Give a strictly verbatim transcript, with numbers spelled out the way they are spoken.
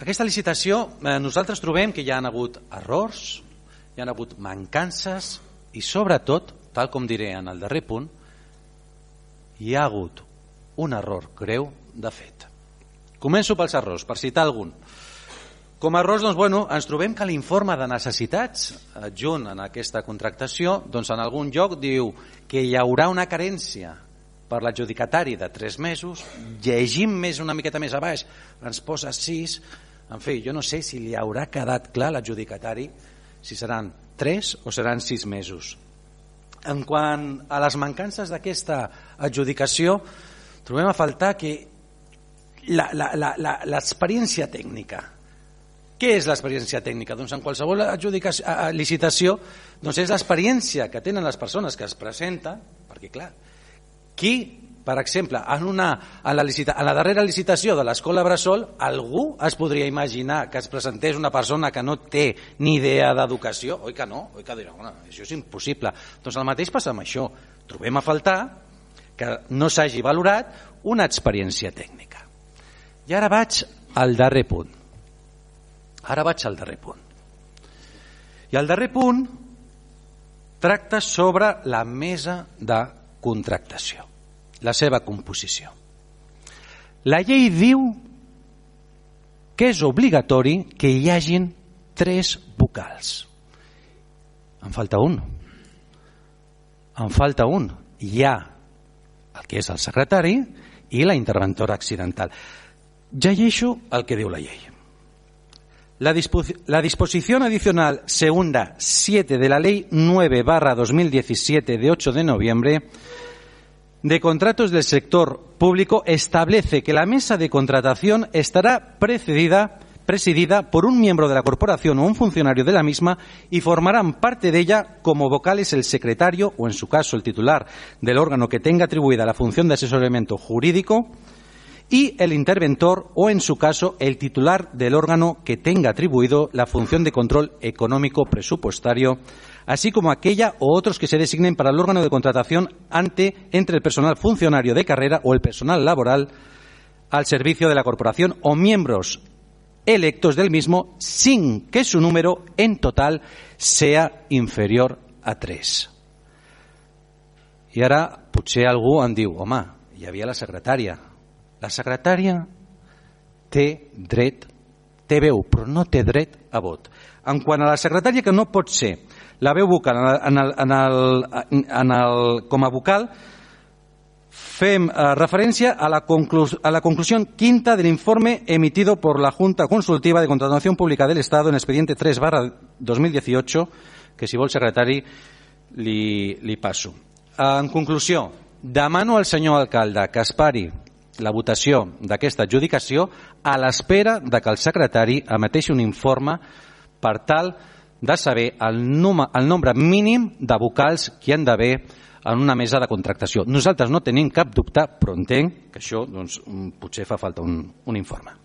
Aquesta licitació, eh, nosaltres trobem que hi ha hagut errors, hi ha hagut mancances i sobretot, tal com diré en el darrer punt, hi ha hagut un error greu de fet. Començo pels errors, per citar algun. Com a errors, doncs, bueno, ens trobem que l'informe de necessitats adjunt en aquesta contractació, doncs en algun lloc diu que hi haurà una carència per l'adjudicatari de tres mesos, llegim més una miqueta més a baix, ens posa sis, en fi, jo no sé si li haurà quedat clar a l'adjudicatari si seran tres o seran sis mesos. En quant a les mancances d'aquesta adjudicació, trobem a faltar que l'experiència tècnica. Què és l'experiència tècnica? Doncs en qualsevol licitació doncs és l'experiència que tenen les persones que es presenten, perquè clar, qui, per exemple, en, una, en, la, licita, en la darrera licitació de l'escola Bressol, algú es podria imaginar que es presentés una persona que no té ni idea d'educació? Oi que no? Oi que dirà, bueno, això és impossible. Doncs el mateix passa amb això. Trobem a faltar que no s'hagi valorat una experiència tècnica. I ara vaig al darrer punt. Ara vaig al darrer punt. I el darrer punt tracta sobre la mesa de contractació, la seva composició. La llei diu que és obligatori que hi hagin tres vocals. En falta un. En falta un. Hi ha el que és el secretari i la interventora accidental. Llegeixo el que diu la llei. La, dispo- la disposición adicional segunda siete de la Ley nueve barra dos mil diecisiete de ocho de noviembre de contratos del sector público establece que la mesa de contratación estará precedida, presidida por un miembro de la corporación o un funcionario de la misma y formarán parte de ella como vocales el secretario o, en su caso, el titular del órgano que tenga atribuida la función de asesoramiento jurídico y el interventor o, en su caso, el titular del órgano que tenga atribuido la función de control económico presupuestario, así como aquella o otros que se designen para el órgano de contratación ante entre el personal funcionario de carrera o el personal laboral al servicio de la corporación o miembros electos del mismo, sin que su número en total sea inferior a tres. I ara potser algú em diu, home, hi havia la secretària. La secretària té dret, té veu, però no té dret a vot. En quant a la secretària, que no pot ser la veu vocal en el, en el, en el, com a vocal, fem eh, referència a la, conclus, a la conclusión quinta del informe emitido por la Junta Consultiva de Contratación Pública del Estado en expediente tres barra dos mil dieciocho, que si vol secretari li, li passo. En conclusió, demano al senyor alcalde que es pari la votació d'aquesta adjudicació a l'espera de que el secretari emeteixi un informe per tal de saber el, num- el nombre mínim de vocals que hi han d'haver en una mesa de contractació. Nosaltres no tenim cap dubte, però entenc que això doncs, potser fa falta un, un informe.